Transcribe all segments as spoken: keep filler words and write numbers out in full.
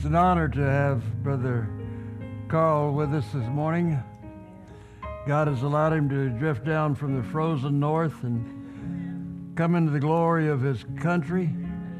It's an honor to have Brother Carl with us this morning. God has allowed him to drift down from the frozen north and come into the glory of his country.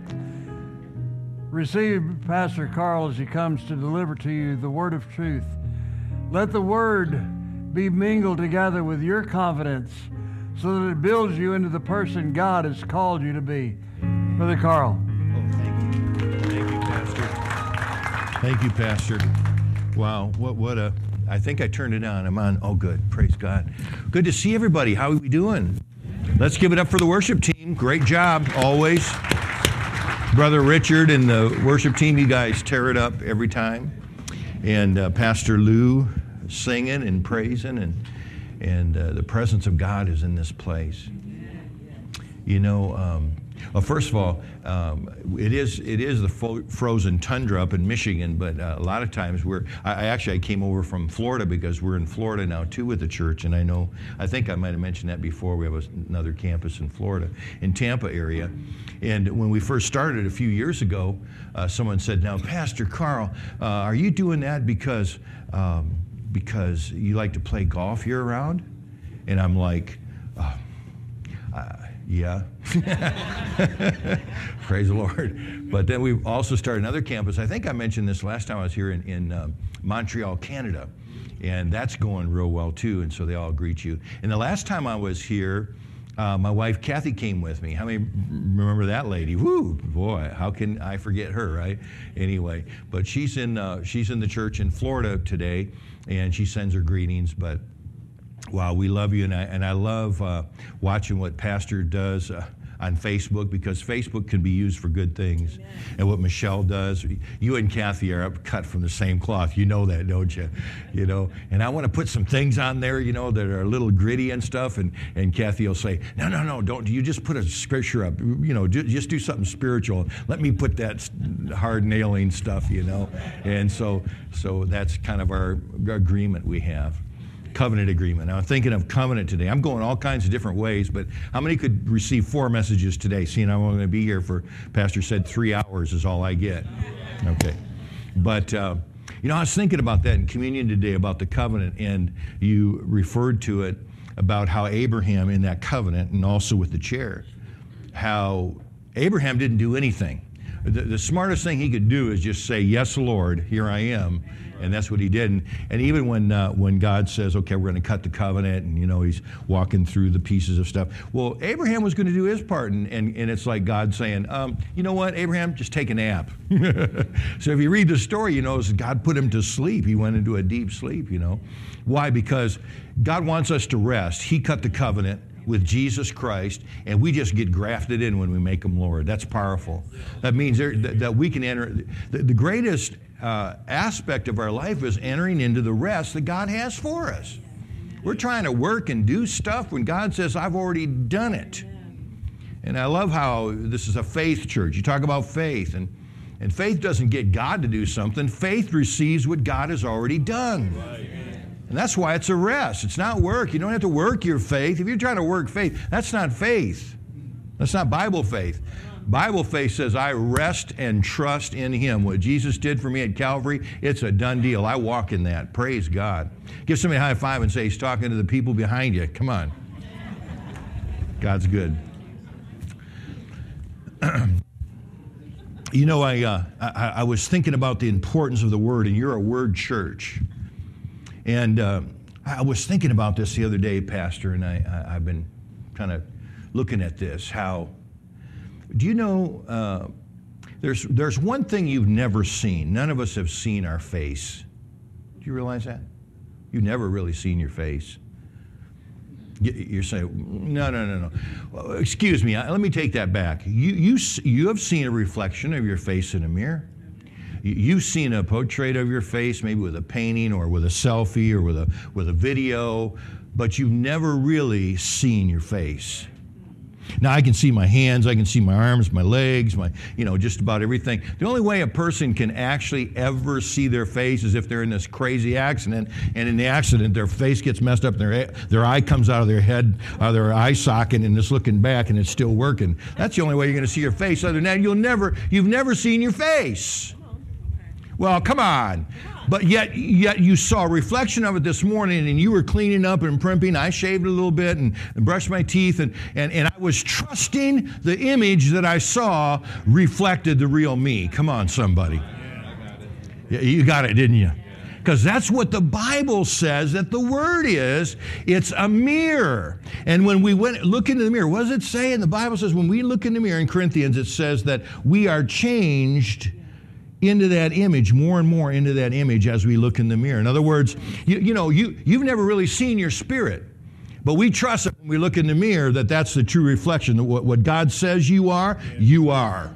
Receive Pastor Carl as he comes to deliver to you the word of truth. Let the word be mingled together with your confidence so that it builds you into the person God has called you to be. Brother Carl. Oh, thank you. Thank you, Pastor. Thank you, Pastor. Wow, what what a, I think I turned it on. I'm on. Oh, good. Praise God. Good to see everybody. How are we doing? Let's give it up for the worship team. Great job, always. Brother Richard and the worship team, you guys tear it up every time. And uh, Pastor Lou singing and praising, and and uh, the presence of God is in this place. You know, um, well, first of all, um, it is it is the fo- frozen tundra up in Michigan, but uh, a lot of times we're. I, I actually I came over from Florida because we're in Florida now too with the church, and I know I think I might have mentioned that before. We have a, another campus in Florida, in Tampa area, and when we first started a few years ago, uh, someone said, "Now, Pastor Carl, uh, are you doing that because um, because you like to play golf year round?" And I'm like, oh, uh, yeah. Praise the Lord. But then we also started another campus. I think I mentioned this last time I was here in, in uh, Montreal, Canada. And that's going real well too. And so they all greet you. And the last time I was here, uh, my wife Kathy came with me. How many remember that lady? Woo, boy, how can I forget her, right? Anyway, but she's in uh, she's in the church in Florida today, and she sends her greetings. But wow, we love you, and I and I love uh, watching what Pastor does uh, on Facebook, because Facebook can be used for good things. Amen. And what Michelle does, you and Kathy are cut from the same cloth. You know that, don't you? You know, and I want to put some things on there, you know, that are a little gritty and stuff, and, and Kathy will say, no, no, no, don't, you just put a scripture up, you know, just do something spiritual. Let me put that hard nailing stuff, you know. And so, so that's kind of our agreement we have. Covenant agreement. Now, I'm thinking of covenant today. I'm going all kinds of different ways, but how many could receive four messages today? Seeing I'm only going to be here for, Pastor said, three hours is all I get. Okay. But, uh, you know, I was thinking about that in communion today, about the covenant, and you referred to it about how Abraham in that covenant, and also with the chair, how Abraham didn't do anything. The, the smartest thing he could do is just say, yes, Lord, here I am. And that's what he did. And, and even when uh, when God says, okay, we're going to cut the covenant, and, you know, he's walking through the pieces of stuff. Well, Abraham was going to do his part. And, and, and it's like God saying, um, you know what, Abraham, just take a nap. So if you read the story, you know, God put him to sleep. He went into a deep sleep, you know. Why? Because God wants us to rest. He cut the covenant with Jesus Christ, and we just get grafted in when we make him Lord. That's powerful. That means there, that, that we can enter. The, the greatest uh, aspect of our life is entering into the rest that God has for us. We're trying to work and do stuff when God says, I've already done it. And I love how this is a faith church. You talk about faith, and, and faith doesn't get God to do something. Faith receives what God has already done. Right. And that's why it's a rest. It's not work. You don't have to work your faith. If you're trying to work faith, that's not faith. That's not Bible faith. Bible faith says, I rest and trust in him. What Jesus did for me at Calvary, it's a done deal. I walk in that. Praise God. Give somebody a high five and say, he's talking to the people behind you. Come on. God's good. You know, I, uh, I I was thinking about the importance of the word, and you're a word church. And uh, I was thinking about this the other day, Pastor, and I, I, I've been kind of looking at this. How, do you know, uh, there's there's one thing you've never seen. None of us have seen our face. Do you realize that? You've never really seen your face. You're saying, no, no, no, no. Well, excuse me, let me take that back. You, you, you have seen a reflection of your face in a mirror. You've seen a portrait of your face, maybe with a painting or with a selfie or with a with a video, but you've never really seen your face. Now, I can see my hands, I can see my arms, my legs, my, you know, just about everything. The only way a person can actually ever see their face is if they're in this crazy accident, and in the accident, their face gets messed up, and their, their eye comes out of their head, or their eye socket, and it's looking back, and it's still working. That's the only way you're going to see your face. Other than that, you'll never, you've never seen your face. Well, come on. But yet, yet you saw a reflection of it this morning, and you were cleaning up and primping. I shaved a little bit and, and brushed my teeth, and, and, and I was trusting the image that I saw reflected the real me. Come on, somebody. Yeah, you got it, didn't you? Because that's what the Bible says that the Word is. It's a mirror. And when we went look into the mirror, what does it say? And the Bible says when we look in the mirror in Corinthians, it says that we are changed into that image, more and more into that image as we look in the mirror. In other words, you, you know, you, you've never really seen your spirit. But we trust that when we look in the mirror that that's the true reflection. That what, what God says you are, you are.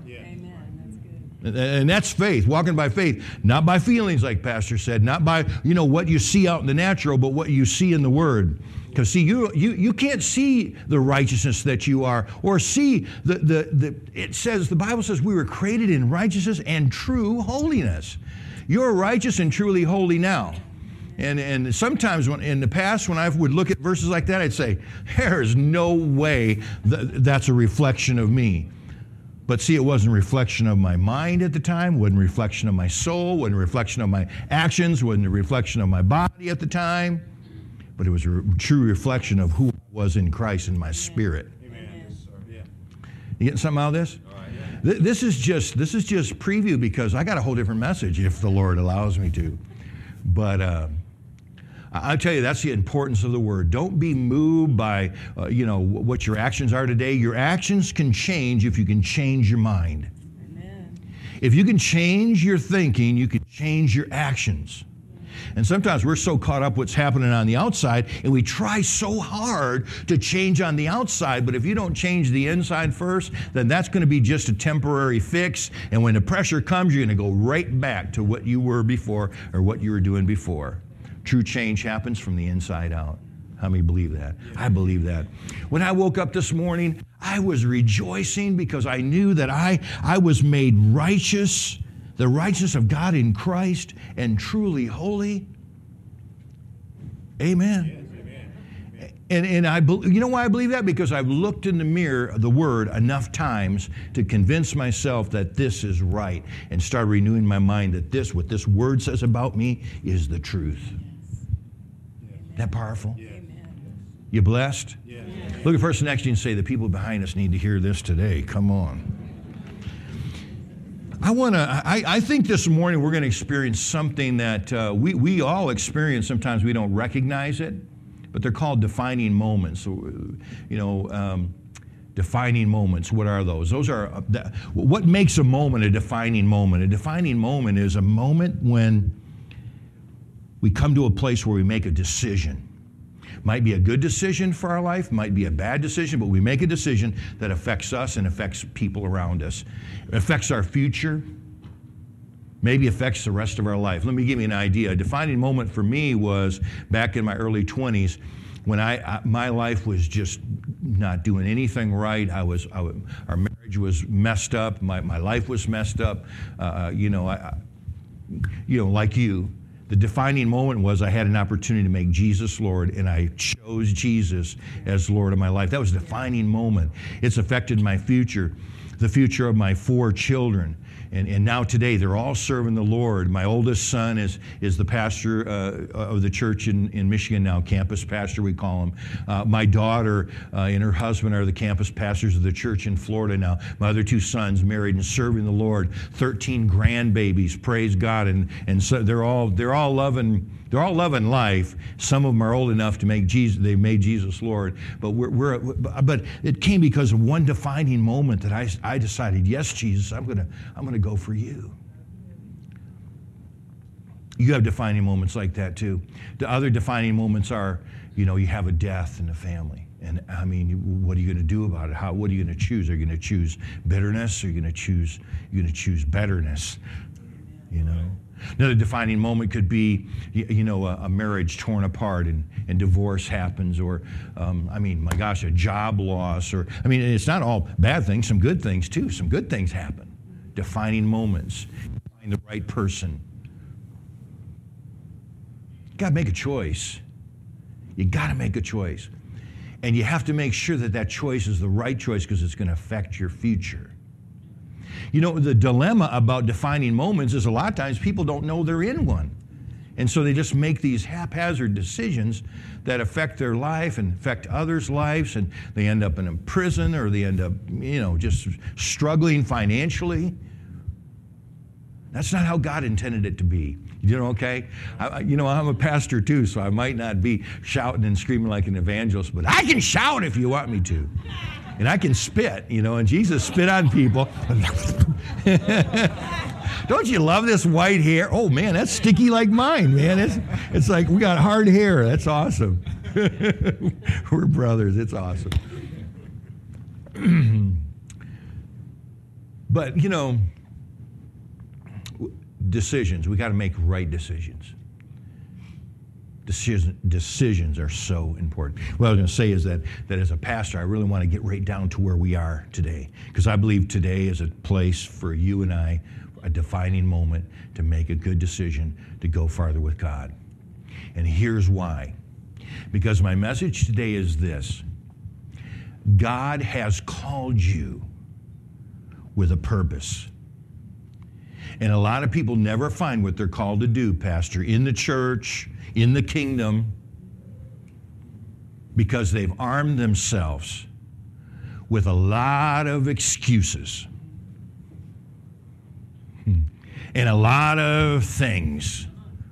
And that's faith, walking by faith, not by feelings, like Pastor said, not by, you know, what you see out in the natural, but what you see in the Word. Because, see, you, you you can't see the righteousness that you are, or see the, the, the, it says, the Bible says we were created in righteousness and true holiness. You're righteous and truly holy now. And and sometimes when, in the past, when I would look at verses like that, I'd say, there's no way that that's a reflection of me. But see, it wasn't a reflection of my mind at the time, wasn't a reflection of my soul, wasn't a reflection of my actions, wasn't a reflection of my body at the time, but it was a re- true reflection of who I was in Christ in my spirit. Amen. Yeah. You getting something out of this? All right, yeah. Th- this is just this is just preview, because I got a whole different message if the Lord allows me to. But uh, I'll tell you, that's the importance of the Word. Don't be moved by, uh, you know, what your actions are today. Your actions can change if you can change your mind. Amen. If you can change your thinking, you can change your actions. And sometimes we're so caught up what's happening on the outside, and we try so hard to change on the outside, but if you don't change the inside first, then that's going to be just a temporary fix, and when the pressure comes, you're going to go right back to what you were before or what you were doing before. True change happens from the inside out. How many believe that? I believe that. When I woke up this morning, I was rejoicing because I knew that I, I was made righteous, the righteousness of God in Christ, and truly holy. Amen. Yes, amen. And, and I, you know why I believe that? Because I've looked in the mirror of the Word enough times to convince myself that this is right, and start renewing my mind that this, what this Word says about me, is the truth. Isn't that powerful? Yeah. You blessed? Yeah. Look at the person next to you and say, the people behind us need to hear this today. Come on. I want to. I, I think this morning we're going to experience something that uh, we we all experience. Sometimes we don't recognize it, but they're called defining moments. So, you know, um, defining moments. What are those? Those are uh, the, what makes a moment a defining moment. A defining moment is a moment when we come to a place where we make a decision. Might be a good decision for our life, might be a bad decision, but we make a decision that affects us and affects people around us. It affects our future, maybe affects the rest of our life. Let me give you an idea. A defining moment for me was back in my early twenties when I, I my life was just not doing anything right. I was, I, our marriage was messed up. My, my life was messed up. Uh, you know, I, you know, like you. The defining moment was I had an opportunity to make Jesus Lord, and I chose Jesus as Lord of my life. That was a defining moment. It's affected my future, the future of my four children. And, and now today, they're all serving the Lord. My oldest son is, is the pastor uh, of the church in, in Michigan now, campus pastor, we call him. Uh, my daughter uh, and her husband are the campus pastors of the church in Florida now. My other two sons married and serving the Lord. thirteen grandbabies, praise God. And, and so they're all, they're all loving They're all loving life. Some of them are old enough to make Jesus, they made Jesus Lord. But we're, we're but it came because of one defining moment that I, I decided, yes, Jesus, I'm gonna I'm gonna go for you. You have defining moments like that too. The other defining moments are, you know, you have a death in the family. And I mean, what are you going to do about it? How? What are you going to choose? Are you going to choose bitterness? Or are you going to choose? You're going to choose betterness. You know. Another defining moment could be, you know, a, a marriage torn apart and, and divorce happens, or, um, I mean, my gosh, a job loss, or, I mean, it's not all bad things, some good things too. Some good things happen. Defining moments. Find the right person. You got to make a choice. You got to make a choice. And you have to make sure that that choice is the right choice because it's going to affect your future. You know, the dilemma about defining moments is a lot of times people don't know they're in one. And so they just make these haphazard decisions that affect their life and affect others' lives, and they end up in a prison, or they end up, you know, just struggling financially. That's not how God intended it to be. You know, okay? I, you know, I'm a pastor too, so I might not be shouting and screaming like an evangelist, but I can shout if you want me to. And I can spit, you know, and Jesus spit on people. Don't you love this white hair? Oh, man, that's sticky like mine, man. It's, it's like we got hard hair. That's awesome. We're brothers. It's awesome. But, you know, decisions. We got to make right decisions. Decision, decisions are so important. What I was going to say is that, that as a pastor, I really want to get right down to where we are today, because I believe today is a place for you and I, a defining moment to make a good decision to go farther with God. And here's why. Because my message today is this: God has called you with a purpose. And a lot of people never find what they're called to do, Pastor, in the church, in the kingdom, because they've armed themselves with a lot of excuses and a lot of things.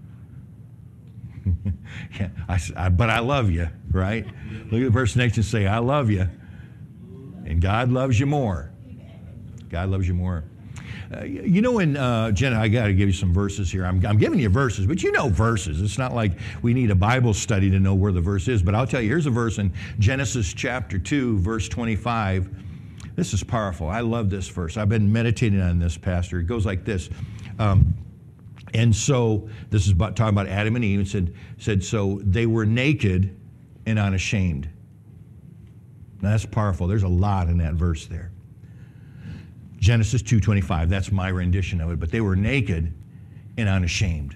yeah, I, I, but I love you, right? Look at the person next to you and say, I love you. And God loves you more. God loves you more. Uh, you know, in uh, Jenna, I got to give you some verses here. I'm, I'm giving you verses, but you know verses. It's not like we need a Bible study to know where the verse is. But I'll tell you, here's a verse in Genesis chapter two, verse twenty-five. This is powerful. I love this verse. I've been meditating on this, Pastor. It goes like this. Um, and so, this is about, talking about Adam and Eve. It said, said, so they were naked and unashamed. Now, that's powerful. There's a lot in that verse there. Genesis two twenty-five, that's my rendition of it. But they were naked and unashamed.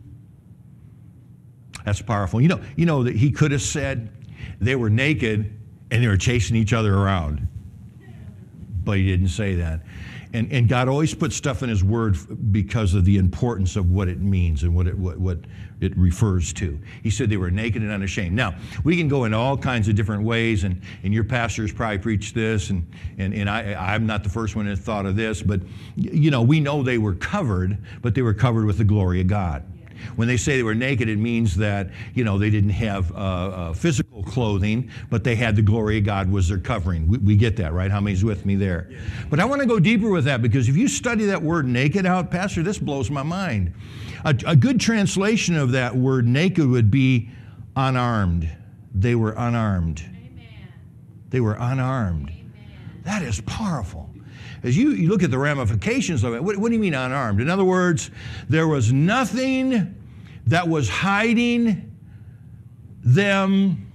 That's powerful. You know, you know that he could have said they were naked and they were chasing each other around. But he didn't say that. And, and God always puts stuff in his word because of the importance of what it means and what it, what, what it refers to. He said they were naked and unashamed. Now, we can go in all kinds of different ways, and, and your pastors probably preach this, and, and, and I, I'm not the first one that thought of this, but, you know, we know they were covered, but they were covered with the glory of God. When they say they were naked, it means that, you know, they didn't have uh, uh, physical clothing, but they had the glory of God was their covering. We, we get that, right? How many's with me there? Yeah. But I want to go deeper with that, because if you study that word naked out, Pastor, this blows my mind. A, a good translation of that word naked would be unarmed. They were unarmed. Amen. They were unarmed. Amen. That is powerful. As you, you look at the ramifications of it, what, what do you mean unarmed? In other words, there was nothing that was hiding them,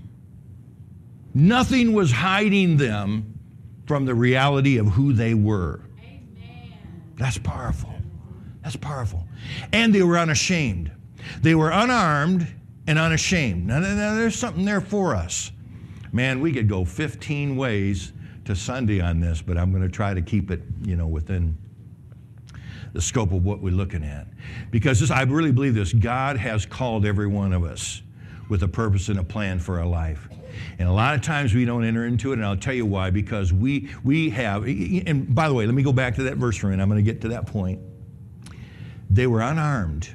nothing was hiding them from the reality of who they were. Amen. That's powerful. That's powerful. And they were unashamed. They were unarmed and unashamed. Now, now there's something there for us. Man, we could go fifteen ways to Sunday on this, but I'm going to try to keep it, you know, within the scope of what we're looking at. Because this, I really believe this, God has called every one of us with a purpose and a plan for our life. And a lot of times we don't enter into it, and I'll tell you why, because we we have, and by the way, let me go back to that verse for a minute. I'm going to get to that point. They were unarmed,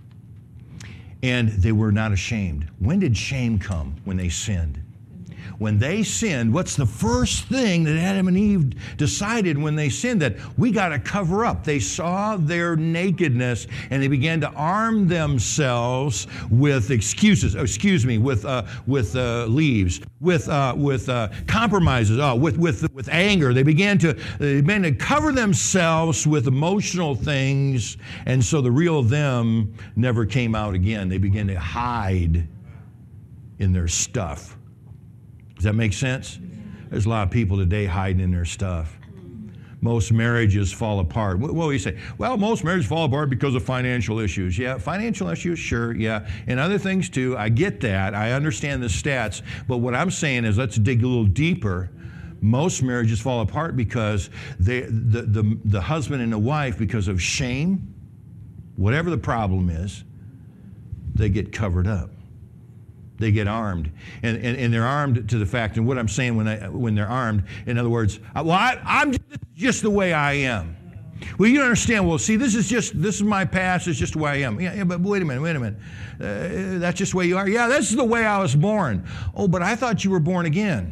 and they were not ashamed. When did shame come? When they sinned. When they sinned, what's the first thing that Adam and Eve decided when they sinned? That we got to cover up. They saw their nakedness, and they began to arm themselves with excuses. Oh, excuse me, with uh, with uh, leaves, with uh, with uh, compromises, oh, with with with anger. They began to they began to cover themselves with emotional things, and so the real them never came out again. They began to hide in their stuff. Does that make sense? There's a lot of people today hiding in their stuff. Most marriages fall apart. What do you say? Well, most marriages fall apart because of financial issues. Yeah, financial issues, sure, yeah. And other things too. I get that. I understand the stats. But what I'm saying is let's dig a little deeper, Most marriages fall apart because they, the, the, the husband and the wife, because of shame, whatever the problem is, they get covered up. They get armed. And, and, and they're armed to the fact, and what I'm saying when, I, when they're armed, in other words, well, I, I'm just the way I am. Well, you don't understand. Well, see, this is just, this is my past. It's just the way I am. Yeah, yeah, but wait a minute, wait a minute. Uh, that's just the way you are? Yeah, this is the way I was born. Oh, but I thought you were born again.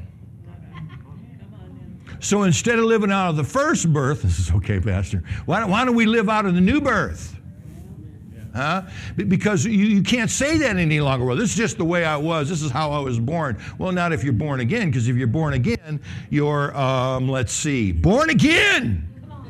So instead of living out of the first birth, this is okay, Pastor, why don't, why don't we live out of the new birth? Huh? Because you, you can't say that any longer. Well, this is just the way I was. This is how I was born. Well, not if you're born again, because if you're born again, you're, um, let's see, born again.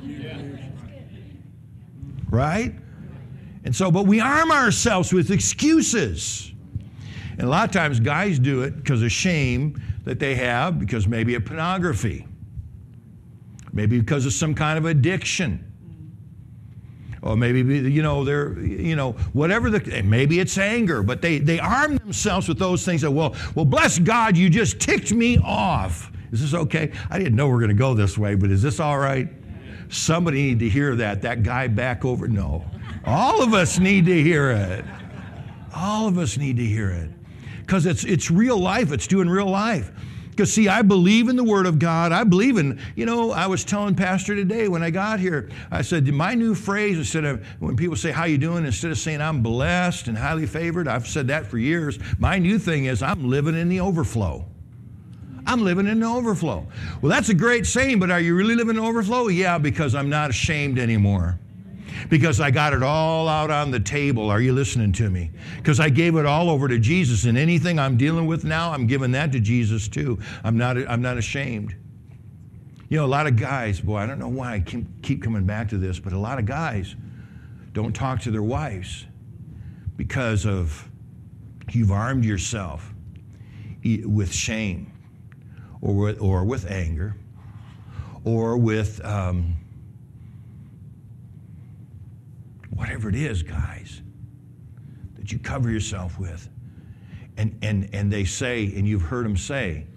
Right? And so, but we arm ourselves with excuses. And a lot of times guys do it because of shame that they have, because maybe of pornography. Maybe because of some kind of addiction. Or maybe, you know, they're, you know, whatever the, maybe it's anger, but they, they arm themselves with those things that, well, well, bless God, you just ticked me off. Is this okay? I didn't know we were going to go this way, but is this all right? Somebody need to hear that. That guy back over, no. All of us need to hear it. All of us need to hear it. Because it's, it's real life. It's doing real life. Because, see, I believe in the Word of God. I believe in, you know, I was telling Pastor today when I got here, I said, my new phrase, instead of, when people say, how you doing, instead of saying I'm blessed and highly favored, I've said that for years. My new thing is I'm living in the overflow. I'm living in the overflow. Well, that's a great saying, but are you really living in the overflow? Yeah, because I'm not ashamed anymore. Because I got it all out on the table. Are you listening to me? Because I gave it all over to Jesus, and anything I'm dealing with now, I'm giving that to Jesus too. I'm not, I'm not ashamed. You know, a lot of guys, boy, I don't know why I keep coming back to this, but a lot of guys don't talk to their wives because of you've armed yourself with shame or with, or with anger or with... Um, whatever it is, guys, that you cover yourself with. And and and they say, and you've heard them say,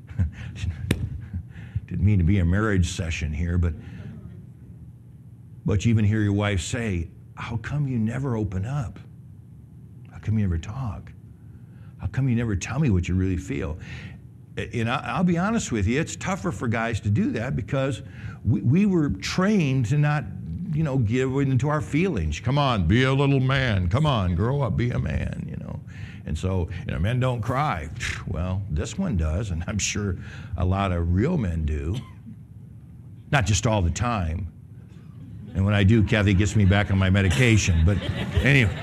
didn't mean to be a marriage session here, but but you even hear your wife say, how come you never open up? How come you never talk? How come you never tell me what you really feel? And I'll be honest with you, it's tougher for guys to do that because we, we were trained to not, you know, give into our feelings. Come on, be a little man. Come on, grow up, be a man, you know. And so, you know, men don't cry. Well, this one does, and I'm sure a lot of real men do. Not just all the time. And when I do, Kathy gets me back on my medication. But anyway,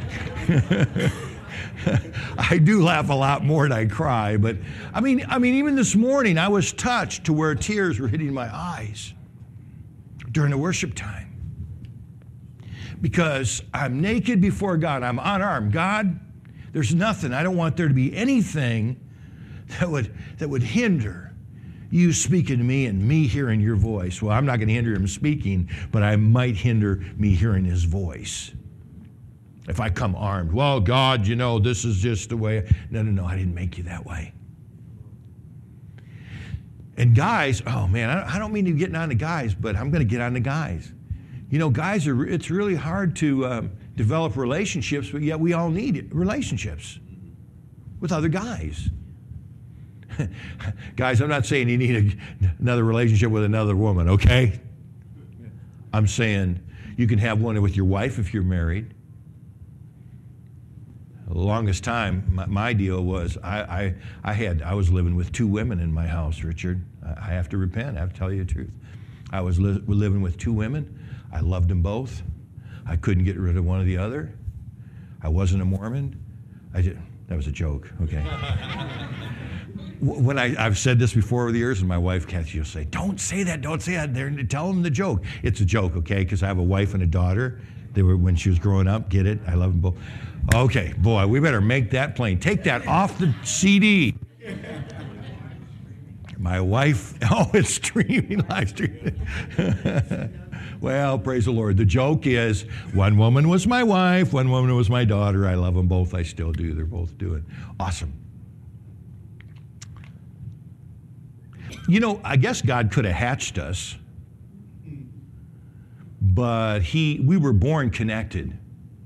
I do laugh a lot more than I cry. But I mean, I mean, even this morning, I was touched to where tears were hitting my eyes during the worship time. Because I'm naked before God. I'm unarmed. God, there's nothing. I don't want there to be anything that would that would hinder you speaking to me and me hearing your voice. Well, I'm not going to hinder him speaking, but I might hinder me hearing his voice. If I come armed. Well, God, you know, this is just the way. No, no, no, I didn't make you that way. And guys, oh man, I don't mean to get on to guys, but I'm going to get on to guys. You know, guys, are it's really hard to um, develop relationships, but yet we all need relationships with other guys. Guys, I'm not saying you need a, another relationship with another woman, okay? I'm saying you can have one with your wife if you're married. The longest time, my, my deal was I, I, I had I was living with two women in my house, Richard. I, I have to repent. I have to tell you the truth. I was li- living with two women. I loved them both. I couldn't get rid of one or the other. I wasn't a Mormon. I did. That was a joke. Okay. When I, I've said this before over the years, and my wife Kathy will say, "Don't say that. Don't say that." They're, tell them the joke. It's a joke, okay? Because I have a wife and a daughter. They were when she was growing up. Get it? I love them both. Okay, boy, we better make that plain. Take that off the C D. My wife, oh, it's streaming, live streaming. Well, praise the Lord. The joke is, one woman was my wife, one woman was my daughter. I love them both. I still do. They're both doing awesome. you know, I guess God could have hatched us, but he, we were born connected.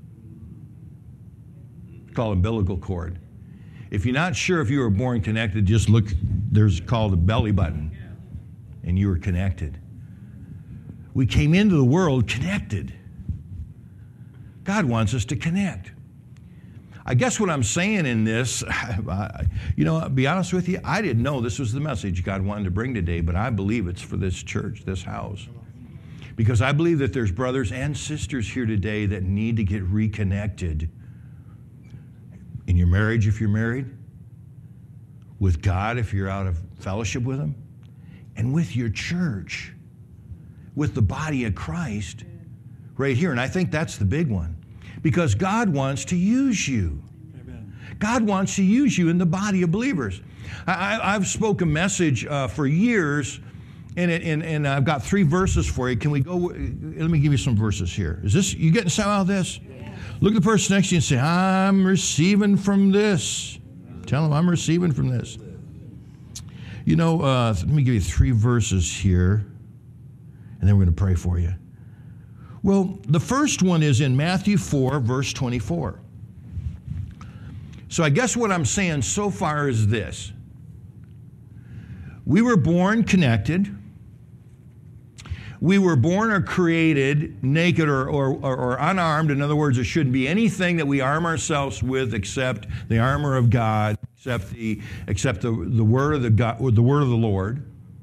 It's called umbilical cord. If you're not sure if you were born connected, just look, there's called a belly button, and you were connected. We came into the world connected. God wants us to connect. I guess what I'm saying in this, you know, I'll be honest with you, I didn't know this was the message God wanted to bring today, but I believe it's for this church, this house. Because I believe that there's brothers and sisters here today that need to get reconnected. In your marriage, if you're married, with God, if you're out of fellowship with Him, and with your church, with the body of Christ, right here. And I think that's the big one. Because God wants to use you. Amen. God wants to use you in the body of believers. I, I've spoken a message uh, for years, and, it, and, and I've got three verses for you. Can we go? Let me give you some verses here. Is this, you getting some out of this? Yeah. Look at the person next to you and say, I'm receiving from this. Tell them, I'm receiving from this. You know, uh, let me give you three verses here, and then we're going to pray for you. Well, the first one is in Matthew four, verse twenty-four. So I guess what I'm saying so far is this. We were born connected. We were born or created naked or, or, or, or unarmed. In other words, there shouldn't be anything that we arm ourselves with except the armor of God, except the, except the, the, word of the, God, the word of the Lord.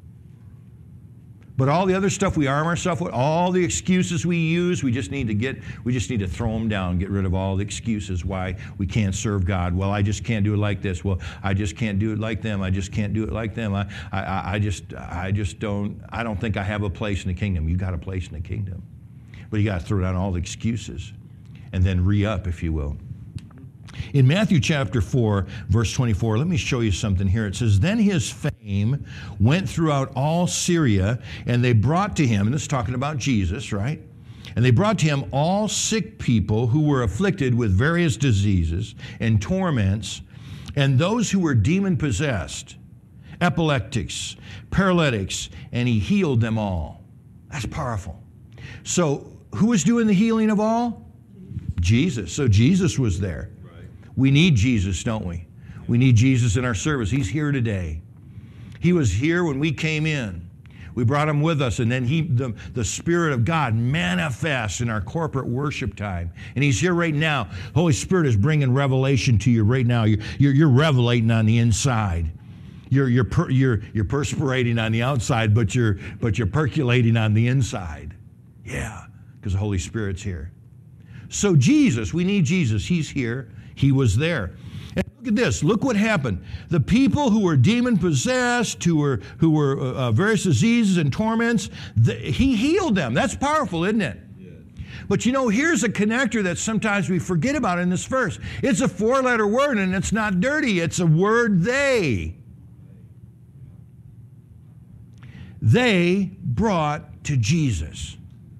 But all the other stuff we arm ourselves with, all the excuses we use, we just need to get, we just need to throw them down, get rid of all the excuses why we can't serve God. Well, I just can't do it like this. Well, I just can't do it like them. I just can't do it like them. I, I, I just, I just don't, I don't think I have a place in the kingdom. You got a place in the kingdom. But you got to throw down all the excuses and then re-up, if you will. In Matthew chapter four, verse twenty-four, let me show you something here. It says, then his fame went throughout all Syria, and they brought to him, and this is talking about Jesus, right? And they brought to him all sick people who were afflicted with various diseases and torments, and those who were demon-possessed, epileptics, paralytics, and he healed them all. That's powerful. So who was doing the healing of all? Jesus. So Jesus was there. We need Jesus, don't we? We need Jesus in our service. He's here today. He was here when we came in. We brought him with us, and then he, the, the Spirit of God manifests in our corporate worship time. And he's here right now. The Holy Spirit is bringing revelation to you right now. You're, you're, you're revelating on the inside. You're, you're, per, you're, you're perspirating on the outside, but you're, but you're percolating on the inside. Yeah, because the Holy Spirit's here. So Jesus, we need Jesus. He's here. He was there. And look at this. Look what happened. The people who were demon-possessed, who were, who were uh, various diseases and torments, the, he healed them. That's powerful, isn't it? Yeah. But you know, here's a connector that sometimes we forget about in this verse. It's a four-letter word, and it's not dirty. It's a word, they. They brought to Jesus.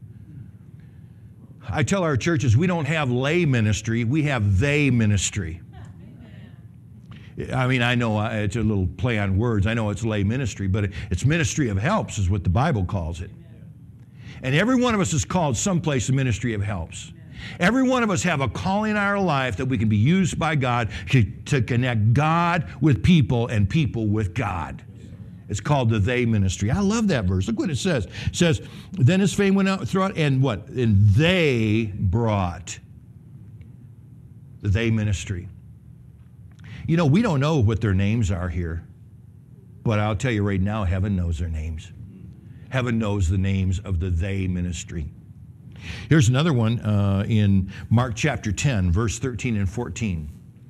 I tell our churches we don't have lay ministry, we have they ministry. I mean, I know it's a little play on words. I know it's lay ministry, but it's ministry of helps is what the Bible calls it. And every one of us is called someplace a ministry of helps. Every one of us have a calling in our life that we can be used by God to, to connect God with people and people with God. It's called the they ministry. I love that verse. Look what it says. It says, then his fame went out throughout, and what? And they brought the they ministry. You know, we don't know what their names are here, but I'll tell you right now, heaven knows their names. Heaven knows the names of the they ministry. Here's another one uh, in Mark chapter ten, verse thirteen and fourteen.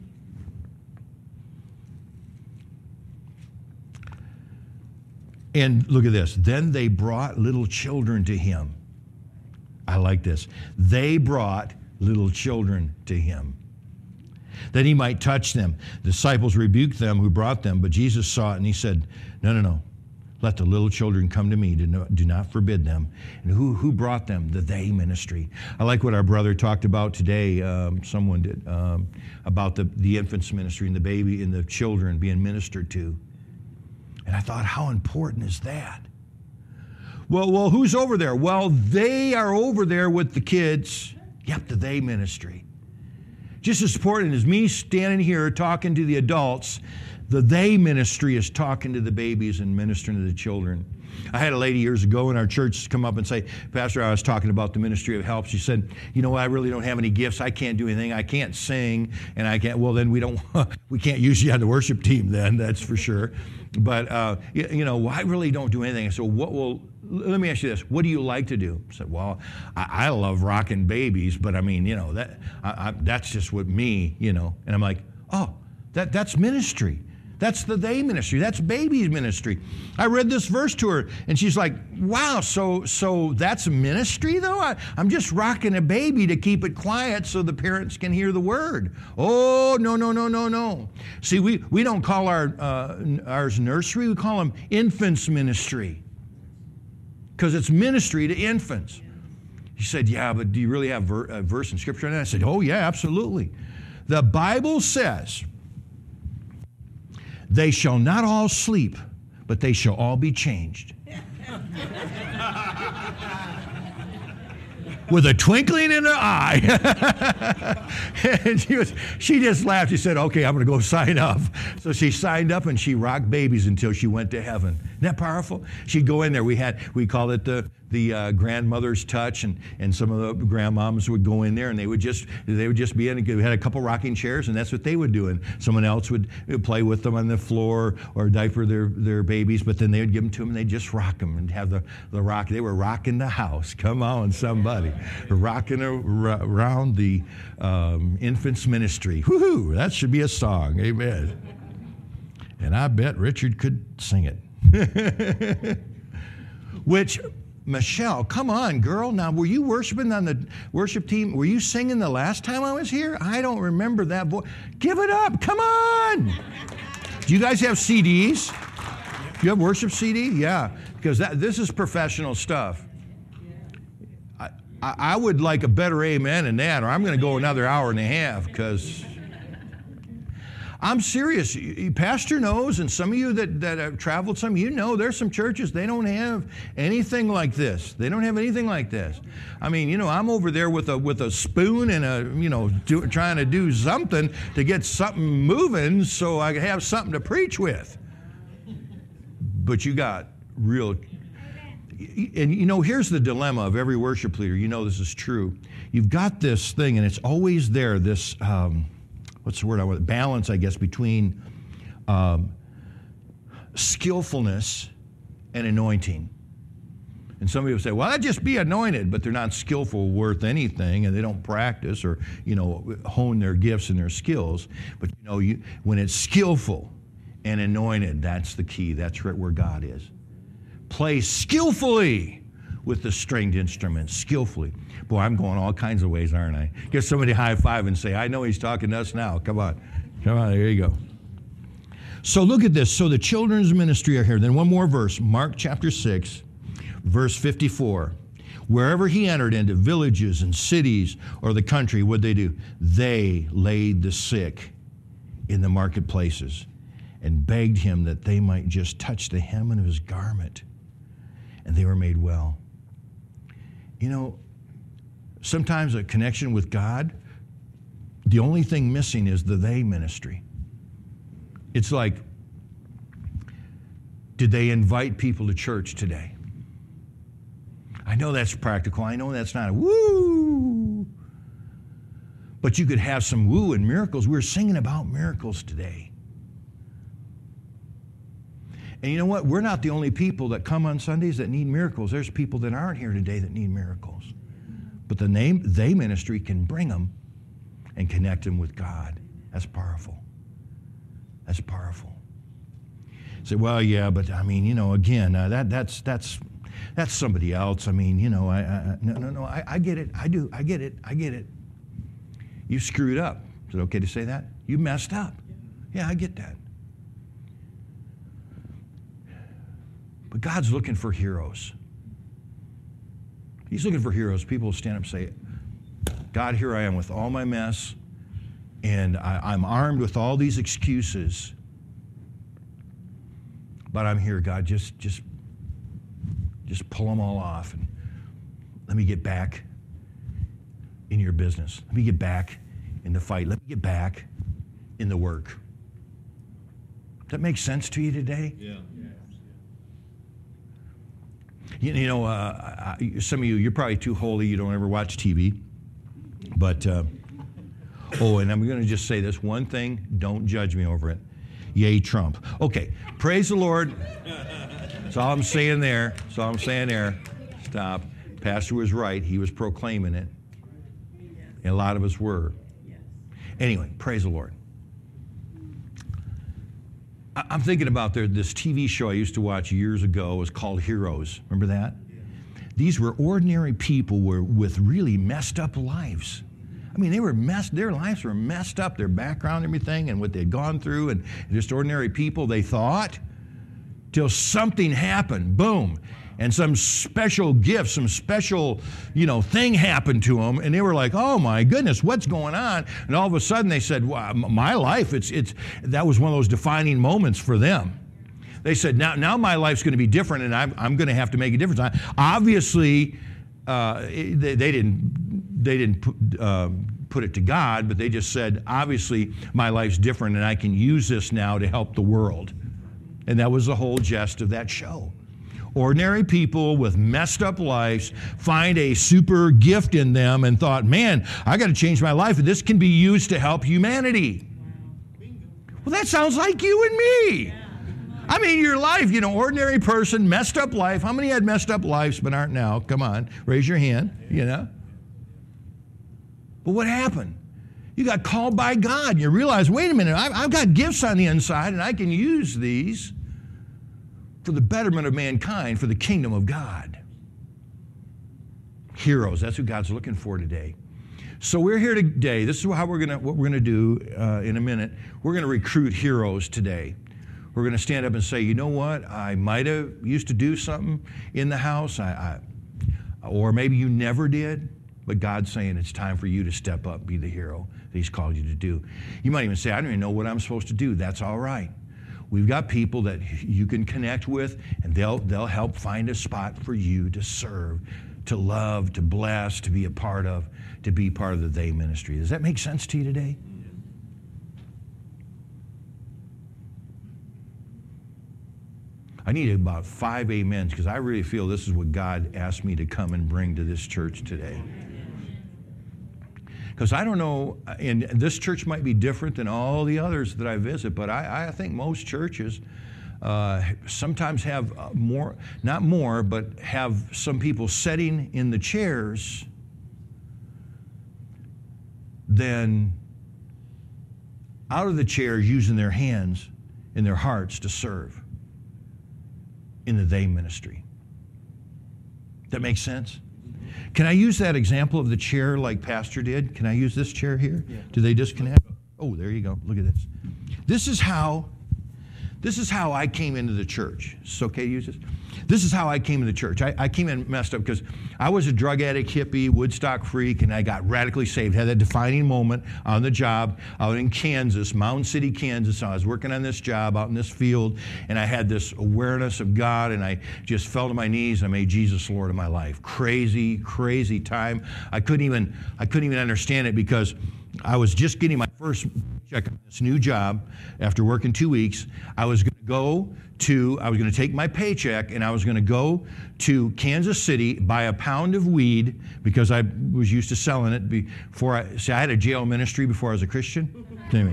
And look at this. Then they brought little children to him. I like this. They brought little children to him, that he might touch them. The disciples rebuked them who brought them, but Jesus saw it and he said, no, no, no. Let the little children come to me. Do not, do not forbid them. And who, who brought them? The they ministry. I like what our brother talked about today. Um, someone did. Um, about the, the infants ministry and the baby and the children being ministered to. And I thought, how important is that? Well, well, who's over there? Well, they are over there with the kids. Yep, the they ministry. Just as important as me standing here talking to the adults, the they ministry is talking to the babies and ministering to the children. I had a lady years ago in our church come up and say, Pastor, I was talking about the ministry of help. She said, you know, I really don't have any gifts. I can't do anything. I can't sing, and I can't. Well, then we don't. We can't use you on the worship team. Then that's for sure. But uh, you, you know, well, I really don't do anything. So what will? Let me ask you this: what do you like to do? I said, well, I, I love rocking babies, but I mean, you know, that I, I, that's just what me, you know. And I'm like, oh, that that's ministry. That's the they ministry. That's baby's ministry. I read this verse to her, and she's like, wow, so so that's ministry, though? I, I'm just rocking a baby to keep it quiet so the parents can hear the word. Oh, no, no, no, no, no. See, we, we don't call our uh, ours nursery. We call them infants ministry because it's ministry to infants. She said, yeah, but do you really have ver- a verse in Scripture? And I said, oh, yeah, absolutely. The Bible says, they shall not all sleep, but they shall all be changed. With a twinkling in her eye. And she, was, she just laughed. She said, okay, I'm going to go sign up. So she signed up and she rocked babies until she went to heaven. Isn't that powerful? She'd go in there. We had, we called it the, the uh, grandmother's touch, and, and some of the grandmoms would go in there and they would just, they would just be in, we had a couple rocking chairs, and that's what they would do. And someone else would play with them on the floor or diaper their, their babies, but then they would give them to them and they'd just rock them and have the, the rock. They were rocking the house. Come on, somebody. Rocking around the um, infants ministry. Woohoo! That should be a song. Amen. And I bet Richard could sing it. Which, Michelle, come on, girl. Now, were you worshiping on the worship team? Were you singing the last time I was here? I don't remember that voice. Give it up. Come on. Do you guys have C Ds? Do you have worship C D? Yeah, because that, this is professional stuff. I would like a better amen than that, or I'm going to go another hour and a half, because I'm serious. Pastor knows, and some of you that, that have traveled, some of you know there's some churches, they don't have anything like this. They don't have anything like this. I mean, you know, I'm over there with a with a spoon and a, you know, do, trying to do something to get something moving so I can have something to preach with. But you got real... And you know, here's the dilemma of every worship leader. You know this is true. You've got this thing, and it's always there, this, um, what's the word I want? Balance, I guess, between um, skillfulness and anointing. And some people say, well, I'd just be anointed, but they're not skillful worth anything, and they don't practice or, you know, hone their gifts and their skills. But, you know, you, when it's skillful and anointed, that's the key. That's right where God is. Play skillfully with the stringed instruments, skillfully. Boy, I'm going all kinds of ways, aren't I? Give somebody a high five and say, I know he's talking to us now. Come on. Come on, there you go. So look at this. So the children's ministry are here. Then one more verse, Mark chapter six, verse fifty-four. Wherever he entered into villages and cities or the country, what'd they do? They laid the sick in the marketplaces and begged him that they might just touch the hem of his garment. And they were made well. You know, sometimes a connection with God, the only thing missing is the they ministry. It's like, did they invite people to church today? I know that's practical. I know that's not a woo. But you could have some woo and miracles. We're singing about miracles today. And you know what? We're not the only people that come on Sundays that need miracles. There's people that aren't here today that need miracles. But the name they ministry can bring them and connect them with God. That's powerful. That's powerful. Say, well, yeah, but I mean, you know, again, uh, that that's that's that's somebody else. I mean, you know, I, I no no no. I, I get it. I do. I get it. I get it. You screwed up. Is it okay to say that? You messed up. Yeah, I get that. But God's looking for heroes. He's looking for heroes. People will stand up and say, God, here I am with all my mess, and I, I'm armed with all these excuses. but I'm here, God. Just, just, just pull them all off and let me get back in your business. Let me get back in the fight. Let me get back in the work. Does that make sense to you today? Yeah. You, you know, uh, I, some of you, you're probably too holy. You don't ever watch T V. But, uh, oh, and I'm going to just say this one thing. Don't judge me over it. Yay, Trump. Okay, praise the Lord. That's all I'm saying there. That's all I'm saying there. Stop. Pastor was right. He was proclaiming it. And a lot of us were. Anyway, praise the Lord. I'm thinking about there, this T V show I used to watch years ago. It was called Heroes. Remember that? Yeah. These were ordinary people were with really messed up lives. I mean, they were messed, their lives were messed up, their background, everything, and what they'd gone through, and just ordinary people, they thought, till something happened, boom, and some special gift, some special, you know, thing happened to them, and they were like, oh my goodness, what's going on? And all of a sudden they said, wow, my life, it's, it's, that was one of those defining moments for them. They said, now, now my life's going to be different, and I'm, I'm going to have to make a difference. I, obviously, uh, they, they didn't, they didn't put, uh, put it to God, but they just said, obviously, my life's different, and I can use this now to help the world. And that was the whole gist of that show. Ordinary people with messed up lives find a super gift in them and thought, man, I got to change my life, and this can be used to help humanity. Well, that sounds like you and me. I mean, your life, you know, ordinary person, messed up life. How many had messed up lives but aren't now? Come on, raise your hand, you know. But what happened? You got called by God. You realize, wait a minute, I've, I've got gifts on the inside, and I can use these for the betterment of mankind, for the kingdom of God. Heroes, that's who God's looking for today. So we're here today. This is how we're gonna, what we're going to do uh, in a minute. We're going to recruit heroes today. We're going to stand up and say, you know what, I might have used to do something in the house, I, I, or maybe you never did. But God's saying it's time for you to step up, be the hero that He's called you to do. You might even say, I don't even know what I'm supposed to do. That's all right. We've got people that you can connect with, and they'll, they'll help find a spot for you to serve, to love, to bless, to be a part of, to be part of the They ministry. Does that make sense to you today? I need about five amens because I really feel this is what God asked me to come and bring to this church today. Because I don't know, and this church might be different than all the others that I visit, but I, I think most churches uh, sometimes have more, not more, but have some people sitting in the chairs than out of the chairs using their hands and their hearts to serve in the They ministry. That makes sense? Can I use that example of the chair like Pastor did? Can I use this chair here? Yeah. Do they disconnect? Oh, there you go. Look at this. This is how, this is how I came into the church. Is it okay to use this? This is how I came into the church. I, I came in messed up because I was a drug addict, hippie, Woodstock freak, and I got radically saved. Had that defining moment on the job out in Kansas, Mountain City, Kansas. I was working on this job out in this field, and I had this awareness of God, and I just fell to my knees, and I made Jesus Lord of my life. Crazy, crazy time. I couldn't even, I couldn't even understand it because I was just getting my first check on this new job after working two weeks. I was going to go to, I was going to take my paycheck and I was going to go to Kansas City, buy a pound of weed because I was used to selling it before I, see, I had a jail ministry before I was a Christian.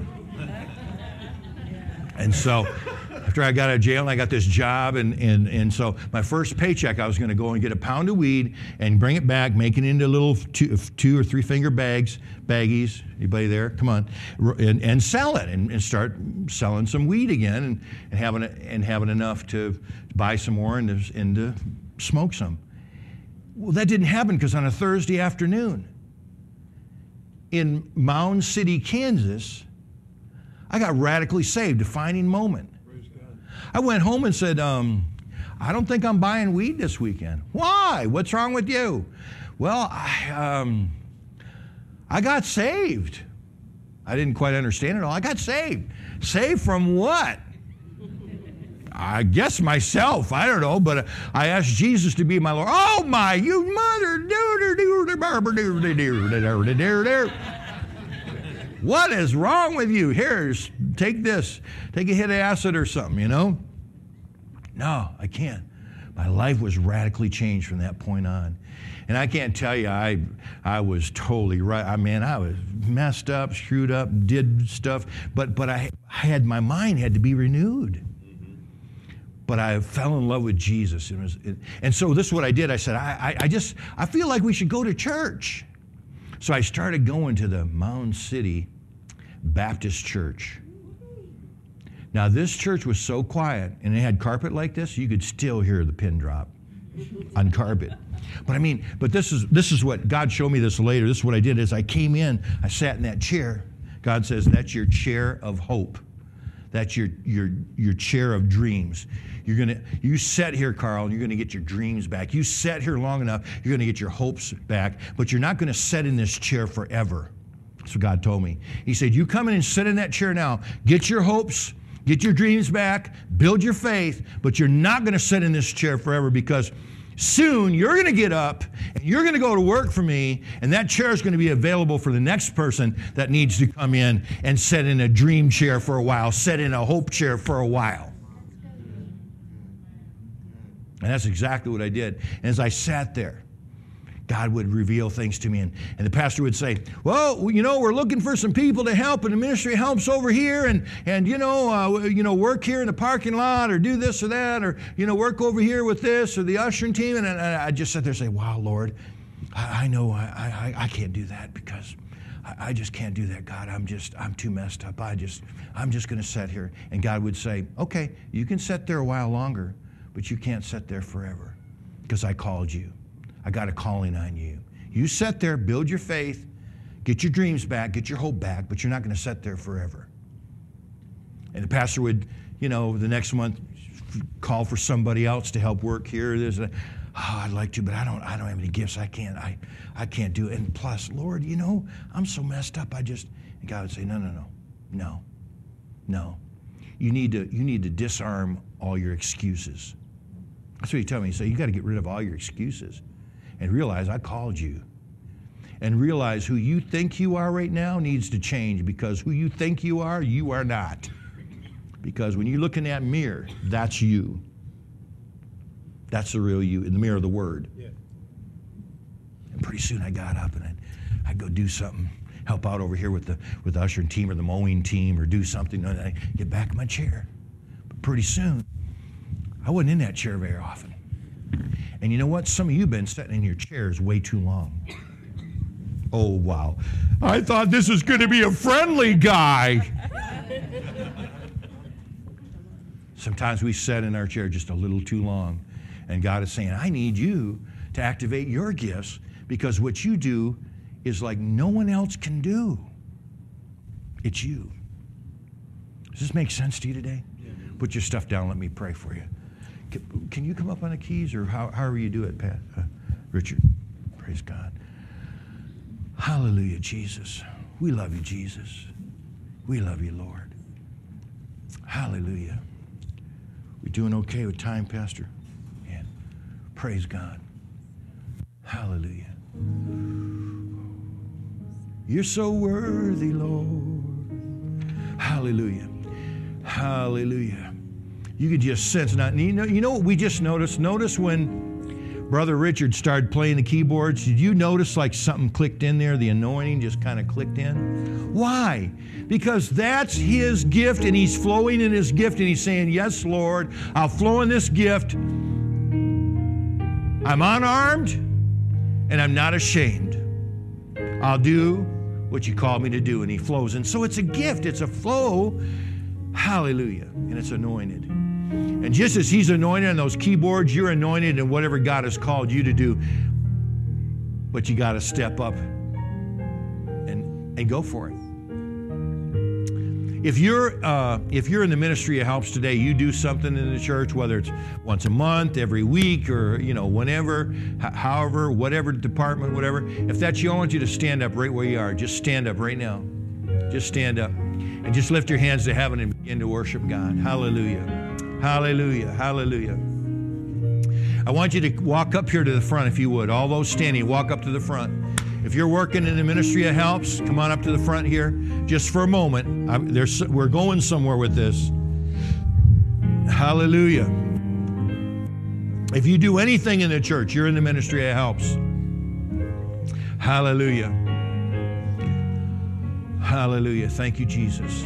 And so after I got out of jail and I got this job, and, and, and so my first paycheck, I was going to go and get a pound of weed and bring it back, make it into little two, two or three finger bags, baggies, anybody there? Come on, and, and sell it and, and start selling some weed again and, and, having, and having enough to buy some more and to, and to smoke some. Well, that didn't happen because on a Thursday afternoon in Mound City, Kansas, I got radically saved, defining moment. I went home and said, um, I don't think I'm buying weed this weekend. Why? What's wrong with you? Well, I, um, I got saved. I didn't quite understand it all. I got saved. Saved from what? I guess myself. I don't know, but I asked Jesus to be my Lord. Oh my, you mother. What is wrong with you? Here, take this. Take a hit of acid or something, you know? No, I can't. My life was radically changed from that point on. And I can't tell you, I I was totally right. I mean, I was messed up, screwed up, did stuff, but but I, I had, my mind had to be renewed. Mm-hmm. But I fell in love with Jesus. It was, it, and so this is what I did. I said, I, I, I just, I feel like we should go to church. So I started going to the Mound City Baptist Church. Now, this church was so quiet, and it had carpet like this, you could still hear the pin drop on carpet. But I mean, but this is this is what, God showed me this later. This is what I did is I came in, I sat in that chair. God says, that's your chair of hope. That's your your your chair of dreams. You're gonna you sit here, Carl, and you're gonna get your dreams back. You sat here long enough, you're gonna get your hopes back, but you're not gonna sit in this chair forever. That's what God told me. He said, you come in and sit in that chair now, get your hopes, get your dreams back, build your faith, but you're not going to sit in this chair forever, because soon you're going to get up and you're going to go to work for me, and that chair is going to be available for the next person that needs to come in and sit in a dream chair for a while, sit in a hope chair for a while. And that's exactly what I did. And as I sat there, God would reveal things to me, and, and the pastor would say, well, you know, we're looking for some people to help, and the ministry helps over here, and, and you know, uh, you know, work here in the parking lot, or do this or that, or, you know, work over here with this, or the ushering team. And, and I just sat there and say, wow, Lord, I, I know I, I, I can't do that, because I, I just can't do that, God. I'm just, I'm too messed up. I just, I'm just going to sit here. And God would say, okay, you can sit there a while longer, but you can't sit there forever, because I called you. I got a calling on you. You sit there, build your faith, get your dreams back, get your hope back, but you're not going to sit there forever. And the pastor would, you know, the next month call for somebody else to help work here. There's a, oh, I'd like to, but I don't I don't have any gifts. I can't, I, I can't do it. And plus, Lord, you know, I'm so messed up. I just, and God would say, no, no, no, no, no. You need to, you need to disarm all your excuses. That's what he told me. He said, you got to get rid of all your excuses. And realize I called you. And realize who you think you are right now needs to change, because who you think you are, you are not. Because when you look in that mirror, that's you. That's the real you, in the mirror of the Word. Yeah. And pretty soon I got up and I'd, I'd go do something, help out over here with the with the ushering team or the mowing team, or do something, and I'd get back in my chair. But pretty soon, I wasn't in that chair very often. And you know what? Some of you have been sitting in your chairs way too long. Oh, wow. I thought this was going to be a friendly guy. Sometimes we sit in our chair just a little too long. And God is saying, I need you to activate your gifts, because what you do is like no one else can do. It's you. Does this make sense to you today? Put your stuff down. Let me pray for you. Can you come up on the keys, or how, however you do it, Pat? Uh, Richard? Praise God. Hallelujah, Jesus. We love you, Jesus. We love you, Lord. Hallelujah. We doing okay with time, Pastor? Yeah. Praise God. Hallelujah. You're so worthy, Lord. Hallelujah. Hallelujah. You could just sense not. You know, you know what we just noticed? Notice when Brother Richard started playing the keyboards, did you notice like something clicked in there? The anointing just kind of clicked in. Why? Because that's his gift, and he's flowing in his gift, and he's saying, yes, Lord, I'll flow in this gift. I'm unarmed, and I'm not ashamed. I'll do what you called me to do, and he flows. And so it's a gift. It's a flow. Hallelujah. And it's anointed. And just as he's anointed on those keyboards, you're anointed in whatever God has called you to do. But you got to step up and, and go for it. If you're uh, if you're in the ministry of helps today, you do something in the church, whether it's once a month, every week, or you know whenever, h- however, whatever department, whatever. If that's you, I want you to stand up right where you are. Just stand up right now. Just stand up and just lift your hands to heaven and begin to worship God. Hallelujah. Hallelujah. Hallelujah. I want you to walk up here to the front if you would. All those standing, walk up to the front. If you're working in the ministry of helps, come on up to the front here just for a moment. I, there's, we're going somewhere with this. Hallelujah. If you do anything in the church, you're in the ministry of helps. Hallelujah. Hallelujah. Thank you, Jesus.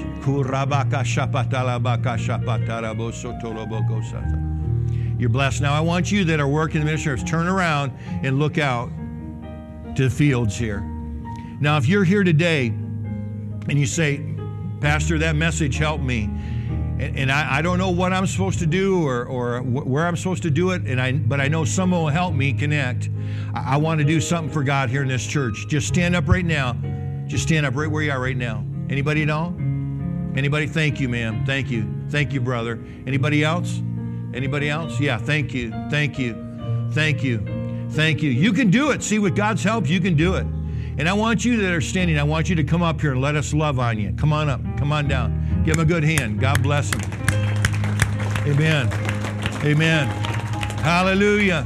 You're blessed. Now I want you that are working in the ministry, turn around and look out to the fields here. Now, if you're here today and you say, Pastor, that message helped me, and, and I, I don't know what I'm supposed to do or, or wh- where I'm supposed to do it, and I, but I know someone will help me connect. I, I want to do something for God here in this church. Just stand up right now. Just stand up right where you are right now. Anybody at all? Anybody? Thank you, ma'am. Thank you. Thank you, brother. Anybody else? Anybody else? Yeah, thank you. Thank you. Thank you. Thank you. You can do it. See, with God's help, you can do it. And I want you that are standing, I want you to come up here and let us love on you. Come on up. Come on down. Give him a good hand. God bless him. Amen. Amen. Hallelujah.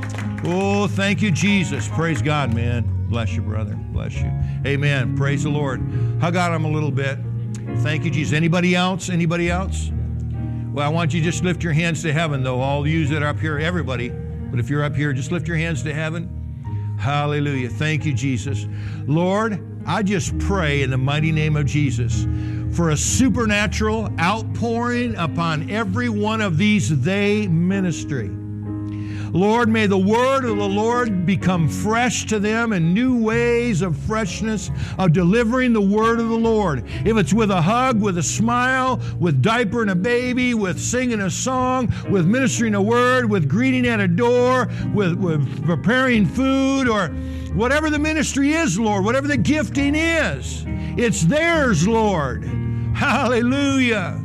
Oh, thank you, Jesus. Praise God, man. Bless you, brother. Bless you. Amen. Praise the Lord. Hug on him a little bit. Thank you, Jesus. Anybody else? Anybody else? Well, I want you to just lift your hands to heaven, though. All you that are up here, everybody. But if you're up here, just lift your hands to heaven. Hallelujah. Thank you, Jesus. Lord, I just pray in the mighty name of Jesus for a supernatural outpouring upon every one of these they ministry. Lord, may the word of the Lord become fresh to them and new ways of freshness of delivering the word of the Lord. If it's with a hug, with a smile, with diapering a baby, with singing a song, with ministering a word, with greeting at a door, with, with preparing food, or whatever the ministry is, Lord, whatever the gifting is, it's theirs, Lord. Hallelujah.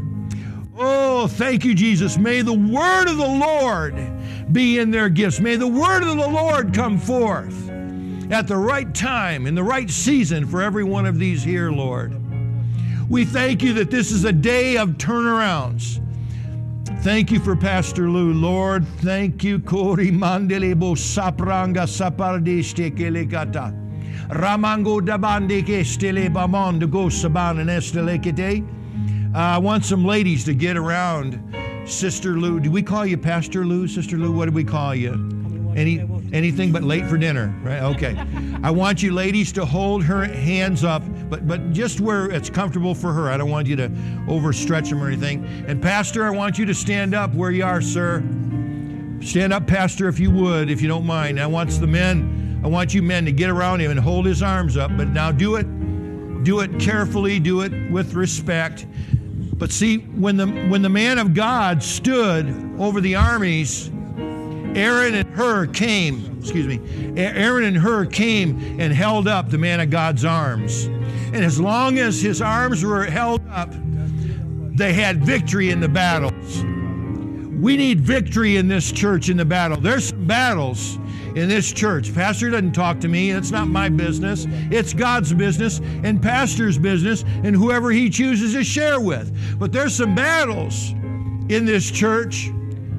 Oh, thank you, Jesus. May the word of the Lord be in their gifts. May the word of the Lord come forth at the right time, in the right season for every one of these here, Lord. We thank you that this is a day of turnarounds. Thank you for Pastor Lou, Lord. Thank you. Kori mandelebo sapranga sapardiste kelekata. Ramango dabande kestele bamondo go saban and estelekete. I want some ladies to get around Sister Lou. Do we call you Pastor Lou, Sister Lou? What do we call you? Any anything but late for dinner, right? Okay. I want you ladies to hold her hands up, but but just where it's comfortable for her. I don't want you to overstretch them or anything. And Pastor, I want you to stand up where you are, sir. Stand up, Pastor, if you would, if you don't mind. I want the men, I want you men to get around him and hold his arms up. But now do it, do it carefully, do it with respect. But see, when the when the man of God stood over the armies, Aaron and Hur came, excuse me, Aaron and Hur came and held up the man of God's arms. And as long as his arms were held up, they had victory in the battles. We need victory in this church in the battle. There's some battles in this church. Pastor doesn't talk to me. It's not my business. It's God's business and Pastor's business and whoever he chooses to share with. But there's some battles in this church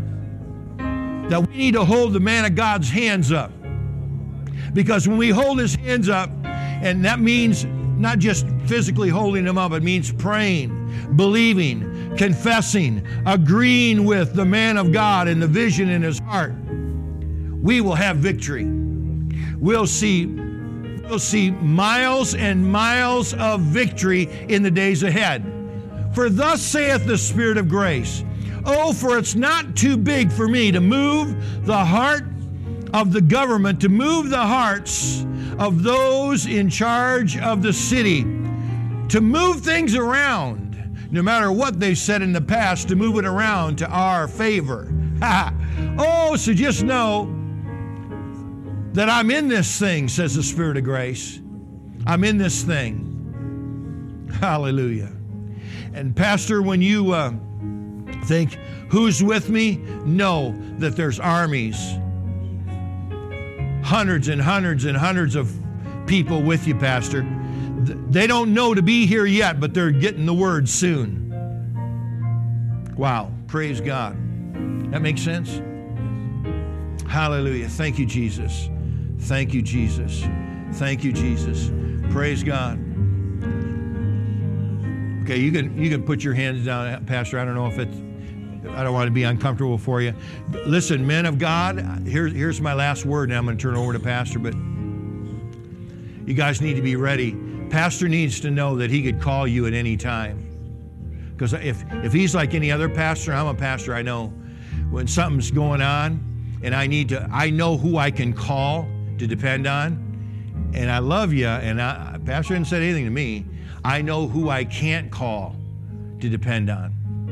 that we need to hold the man of God's hands up. Because when we hold his hands up, and that means not just physically holding him up, it means praying, believing, confessing, agreeing with the man of God and the vision in his heart, we will have victory. We'll see, we'll see miles and miles of victory in the days ahead. For thus saith the Spirit of grace, oh, for it's not too big for me to move the heart of the government, to move the hearts of those in charge of the city, to move things around, no matter what they've said in the past, to move it around to our favor. Oh, so just know that I'm in this thing, says the Spirit of grace. I'm in this thing. Hallelujah. And Pastor, when you uh, think, who's with me? Know that there's armies, hundreds and hundreds and hundreds of people with you, Pastor. They don't know to be here yet, but they're getting the word soon. Wow. Praise God. That makes sense? Hallelujah. Thank you, Jesus. Thank you, Jesus. Thank you, Jesus. Praise God. Okay, you can you can put your hands down, Pastor. I don't know if it's, I don't want to be uncomfortable for you. Listen, men of God, here's, here's my last word, and I'm going to turn it over to Pastor, but you guys need to be ready. Pastor needs to know that he could call you at any time. Because if, if he's like any other pastor, I'm a pastor, I know when something's going on and I need to, I know who I can call to depend on. And I love you, and I, Pastor didn't say anything to me. I know who I can't call to depend on.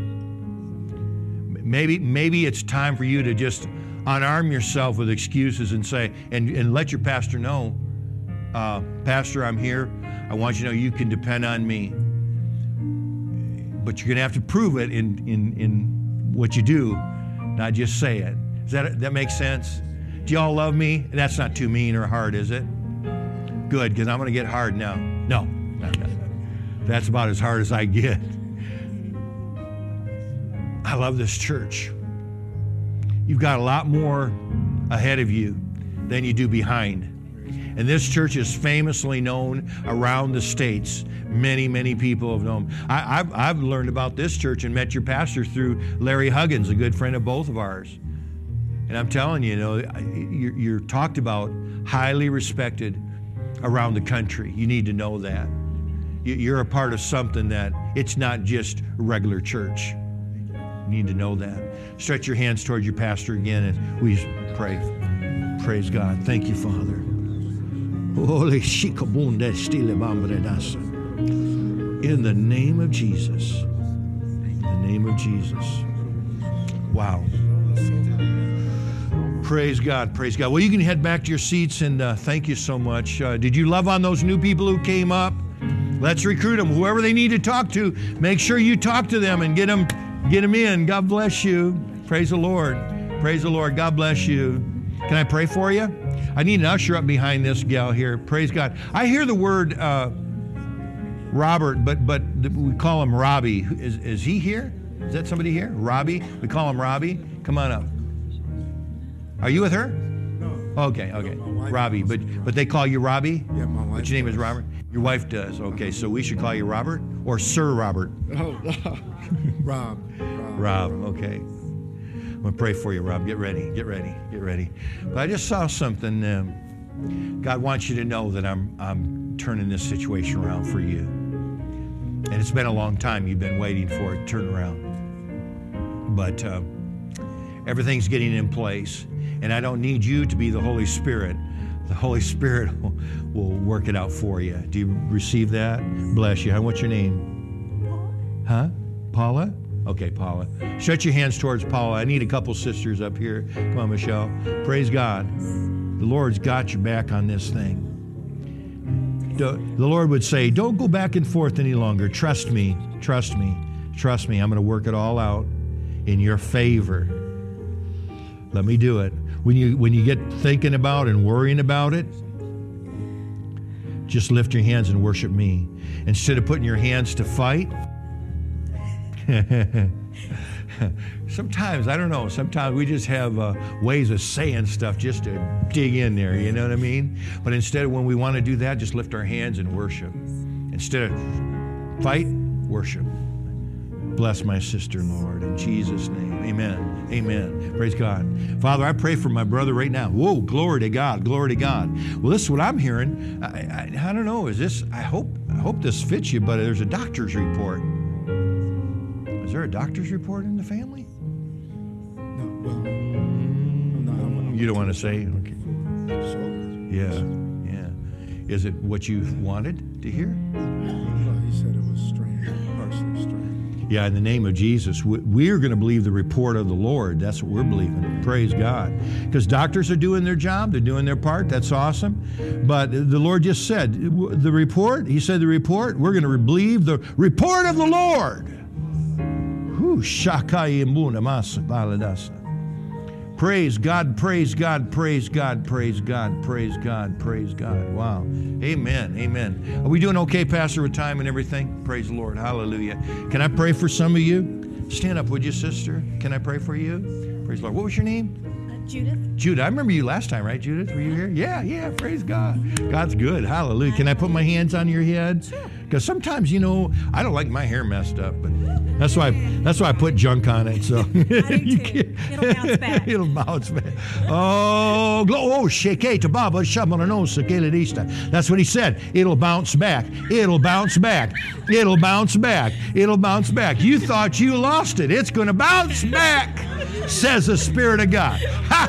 Maybe, maybe it's time for you to just unarm yourself with excuses and say, and, and let your pastor know, uh, Pastor, I'm here. I want you to know you can depend on me. But you're going to have to prove it in, in, in what you do, not just say it. Does that, that make sense? Do y'all love me? That's not too mean or hard, is it? Good, because I'm going to get hard now. No, no, no. That's about as hard as I get. I love this church. You've got a lot more ahead of you than you do behind. And this church is famously known around the states. Many, many people have known. I, I've, I've learned about this church and met your pastor through Larry Huggins, a good friend of both of ours. And I'm telling you, you know, you're, you're talked about, highly respected around the country. You need to know that. You're a part of something that it's not just regular church. You need to know that. Stretch your hands towards your pastor again and we pray. Praise God. Thank you, Father. In the name of Jesus. In the name of Jesus. Wow. Praise God, praise God. Well, you can head back to your seats, and uh, thank you so much. Uh, did you love on those new people who came up? Let's recruit them. Whoever they need to talk to, make sure you talk to them and get them, get them in. God bless you. Praise the Lord. Praise the Lord. God bless you. Can I pray for you? I need an usher up behind this gal here. Praise God. I hear the word uh, Robert, but but we call him Robbie. Is, is he here? Is that somebody here? Robbie? We call him Robbie. Come on up. Are you with her? No. Okay, okay. Robbie, but but they call you Robbie? Yeah, my wife. But your name does. is Robert? Your wife does. Okay, so we should call you Robert or Sir Robert? Oh, Rob. Rob, Rob okay. I'm going to pray for you, Rob. Get ready, get ready, get ready. But I just saw something. Um, God wants you to know that I'm I'm turning this situation around for you. And it's been a long time you've been waiting for it to turn around. But uh, everything's getting in place. And I don't need you to be the Holy Spirit. The Holy Spirit will, will work it out for you. Do you receive that? Bless you. What's your name? Huh? Paula? Okay, Paula. Stretch your hands towards Paula. I need a couple sisters up here. Come on, Michelle. Praise God. The Lord's got your back on this thing. The Lord would say, don't go back and forth any longer. Trust me. Trust me. Trust me. I'm going to work it all out in your favor. Let me do it. When you when you get thinking about and worrying about it, just lift your hands and worship me. Instead of putting your hands to fight, sometimes, I don't know, sometimes we just have uh, ways of saying stuff just to dig in there, you know what I mean? But instead, when we want to do that, just lift our hands and worship. Instead of fight, worship. Bless my sister, Lord, in Jesus' name. Amen. Amen. Praise God. Father, I pray for my brother right now. Whoa, glory to God. Glory to God. Well, this is what I'm hearing. I, I, I don't know. Is this, I hope, I hope this fits you, but there's a doctor's report. Is there a doctor's report in the family? No, well, no, I'm, I'm, you don't want to say? Okay. So, Yeah, yeah. Is it what you wanted to hear? well, he said it was strange, partially strange. Yeah, in the name of Jesus, we're going to believe the report of the Lord. That's what we're believing. Praise God. Because doctors are doing their job. They're doing their part. That's awesome. But the Lord just said, the report, he said the report, we're going to believe the report of the Lord. Praise God, praise God, praise God, praise God, praise God, praise God. Wow. Amen, amen. Are we doing okay, Pastor, with time and everything? Praise the Lord. Hallelujah. Can I pray for some of you? Stand up, would you, sister? Can I pray for you? Praise the Lord. What was your name? Uh, Judith. Judith. I remember you last time, right, Judith? Were you here? Yeah, yeah, praise God. God's good. Hallelujah. Can I put my hands on your head? Sure. Because sometimes, you know, I don't like my hair messed up, but that's why that's why I put junk on it. So I do too. It'll bounce back. It'll bounce back. Oh, glo- oh, sheke to baba shamalanosa keledista. That's what he said. It'll bounce back. It'll bounce back. It'll bounce back. It'll bounce back. You thought you lost it. It's going to bounce back, says the Spirit of God.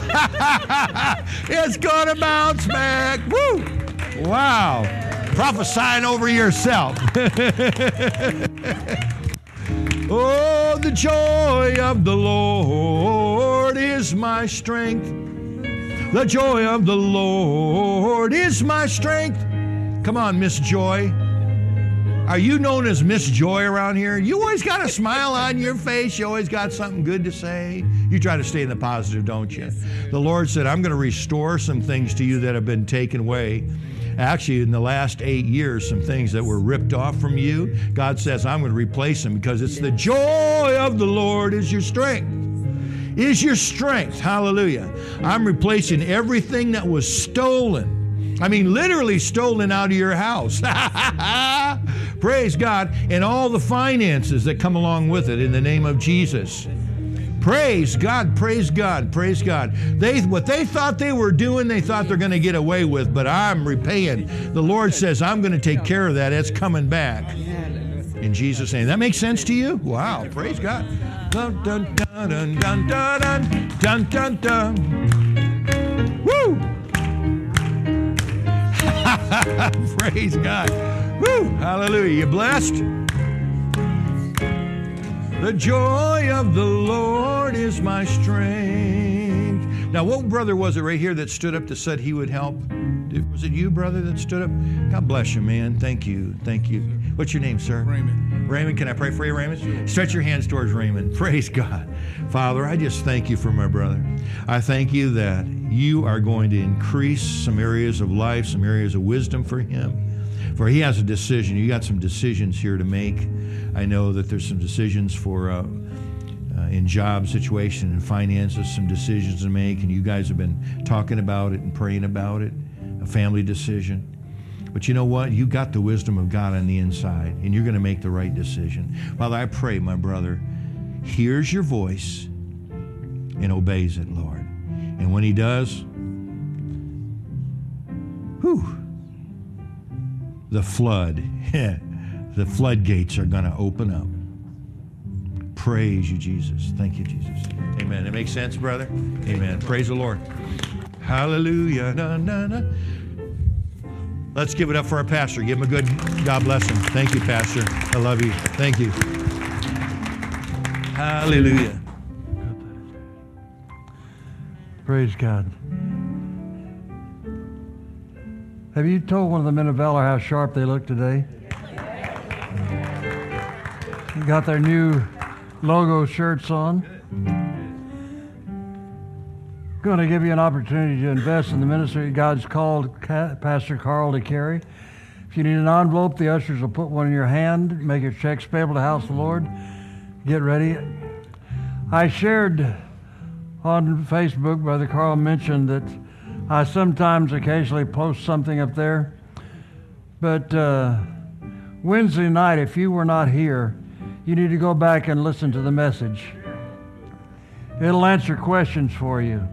It's going to bounce back. Woo! Wow. Prophesying over yourself. Oh, the joy of the Lord is my strength. The joy of the Lord is my strength. Come on, Miss Joy. Are you known as Miss Joy around here? You always got a smile on your face. You always got something good to say. You try to stay in the positive, don't you? The Lord said, I'm going to restore some things to you that have been taken away. Actually, in the last eight years, some things that were ripped off from you, God says, I'm going to replace them because it's the joy of the Lord is your strength. Is your strength. Hallelujah. I'm replacing everything that was stolen. I mean, literally stolen out of your house. Praise God. And all the finances that come along with it in the name of Jesus. Praise God, praise God, praise God. They, what they thought they were doing, they thought they're going to get away with, but I'm repaying. The Lord says, I'm going to take care of that. It's coming back. In Jesus' name. That makes sense to you? Wow, praise God. Dun, dun, dun, dun, dun, dun, dun, dun, dun. Woo! Praise God. Woo! Hallelujah. You blessed? The joy of the Lord is my strength. Now, what brother was it right here that stood up that said he would help? Was it you, brother, that stood up? God bless you, man. Thank you. Thank you. What's your name, sir? Raymond. Raymond, can I pray for you, Raymond? Stretch your hands towards Raymond. Praise God. Father, I just thank you for my brother. I thank you that you are going to increase some areas of life, some areas of wisdom for him. For he has a decision. You got some decisions here to make. I know that there's some decisions for uh, uh, in job situation and finances, some decisions to make, and you guys have been talking about it and praying about it, a family decision. But you know what? You got the wisdom of God on the inside, and you're going to make the right decision. Father, I pray my brother hears your voice and obeys it, Lord. And when he does, whew, the flood, the floodgates are going to open up. Praise you, Jesus. Thank you, Jesus. Amen. It makes sense, brother? Amen. Praise the Lord. Hallelujah. Na, na, na. Let's give it up for our pastor. Give him a good God bless him. Thank you, Pastor. I love you. Thank you. Hallelujah. Praise God. Have you told one of the men of valor how sharp they look today? Got their new logo shirts on. Going to give you an opportunity to invest in the ministry God's called Pastor Carl to carry. If you need an envelope, the ushers will put one in your hand. Make your checks payable to House of the Lord. Get ready. I shared on Facebook, Brother Carl mentioned that I sometimes occasionally post something up there. But uh, Wednesday night, if you were not here, you need to go back and listen to the message. It'll answer questions for you.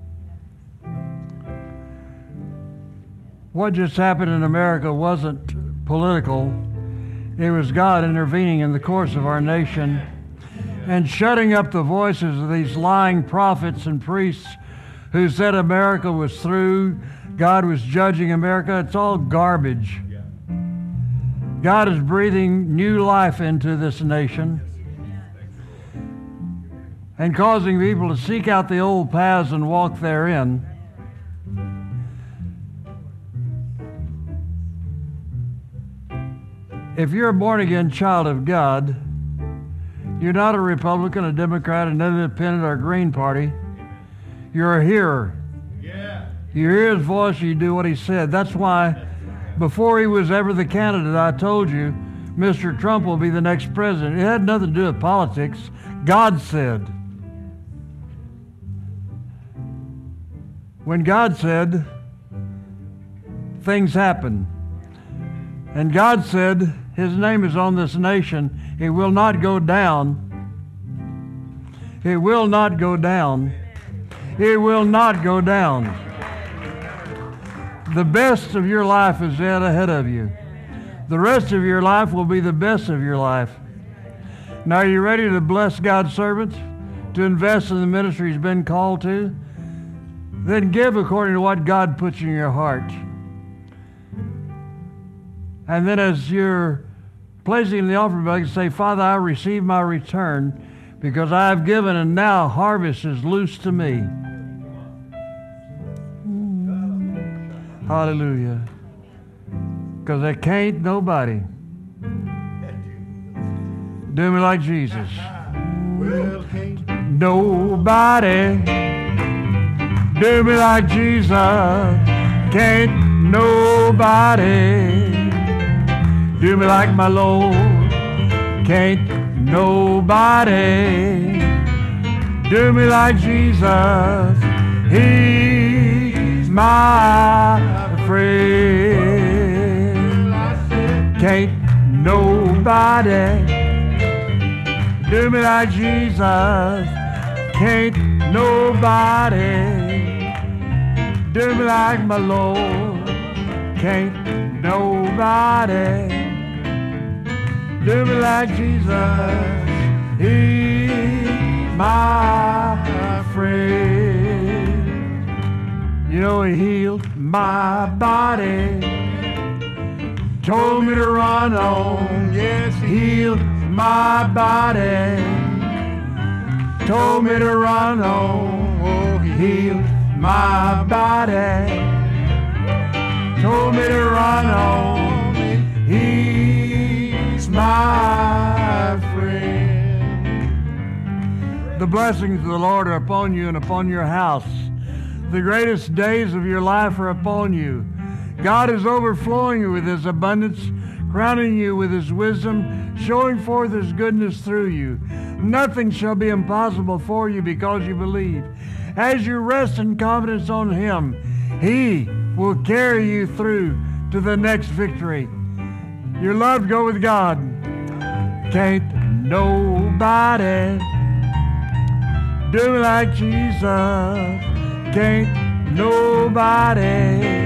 What just happened in America wasn't political. It was God intervening in the course of our nation and shutting up the voices of these lying prophets and priests who said America was through, God was judging America. It's all garbage. God is breathing new life into this nation and causing people to seek out the old paths and walk therein. If you're a born-again child of God, you're not a Republican, a Democrat, an Independent, or a Green Party. You're a hearer. Yeah. You hear his voice, you do what he said. That's why before he was ever the candidate, I told you, Mister Trump will be the next president. It had nothing to do with politics. God said. When God said, things happen. And God said, his name is on this nation. It will not go down. It will not go down. It will not go down. The best of your life is yet ahead of you. The rest of your life will be the best of your life. Now, are you ready to bless God's servant, to invest in the ministry he's been called to? Then give according to what God puts in your heart. And then as you're placing in the offering bucket, say, Father, I receive my return because I have given and now harvest is loose to me. Hallelujah. Because there can't nobody do me like Jesus. Well, can't Nobody do me like Jesus. Can't nobody do me like my Lord. Can't nobody do me like Jesus. He's my friend. Can't nobody do me like Jesus. Can't nobody do me like my Lord. Can't nobody do me like Jesus. He's my friend. You know, he healed my body, told me to run on. Yes, he healed my body, told me to run on. Oh, he healed my body, told me to run on. He's my friend. The blessings of the Lord are upon you and upon your house. The greatest days of your life are upon you. God is overflowing you with his abundance, crowning you with his wisdom, showing forth his goodness through you. Nothing shall be impossible for you because you believe. As you rest in confidence on him, he will carry you through to the next victory. You're loved, go with God. Can't nobody do me like Jesus. Can't nobody